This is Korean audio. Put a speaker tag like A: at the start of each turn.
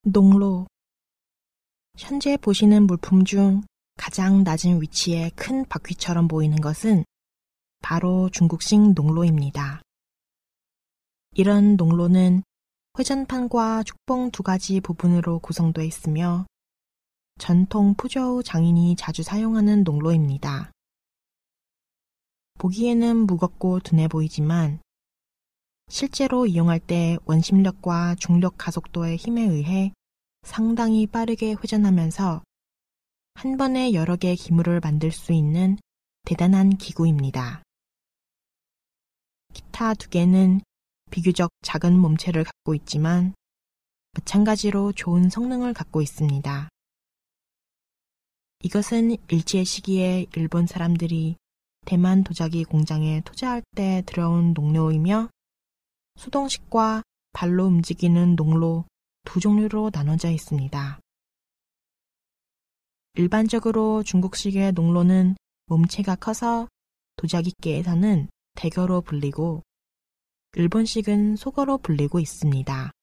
A: 농로. 현재 보시는 물품 중 가장 낮은 위치에 큰 바퀴처럼 보이는 것은 바로 중국식 농로입니다. 이런 농로는 회전판과 축봉 두 가지 부분으로 구성되어 있으며 전통 푸저우 장인이 자주 사용하는 농로입니다. 보기에는 무겁고 둔해 보이지만 실제로 이용할 때 원심력과 중력 가속도의 힘에 의해 상당히 빠르게 회전하면서 한 번에 여러 개의 기물을 만들 수 있는 대단한 기구입니다. 기타 두 개는 비교적 작은 몸체를 갖고 있지만 마찬가지로 좋은 성능을 갖고 있습니다. 이것은 일제 시기에 일본 사람들이 대만 도자기 공장에 투자할 때 들어온 농로이며 수동식과 발로 움직이는 농로 두 종류로 나눠져 있습니다. 일반적으로 중국식의 농로는 몸체가 커서 도자기계에서는 대거로 불리고 일본식은 소거로 불리고 있습니다.